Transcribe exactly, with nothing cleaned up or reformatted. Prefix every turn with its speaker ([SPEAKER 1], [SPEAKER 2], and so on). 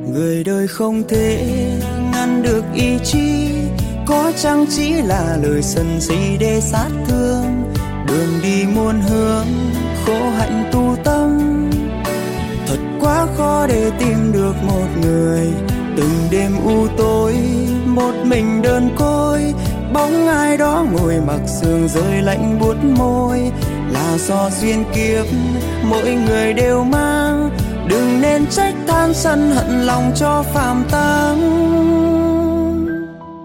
[SPEAKER 1] Người đời không thể ngăn được ý chí, có chăng chỉ là lời sân si để sát thương. Đường đi muôn hướng, khổ hạnh tu tâm, thật quá khó để tìm được một người. Từng đêm u tối, một mình đơn côi, bóng ai đó ngồi mặc sương rơi lạnh buốt môi. Là do duyên kiếp mỗi người đều mang, đừng nên trách than sân hận lòng cho phàm tăng.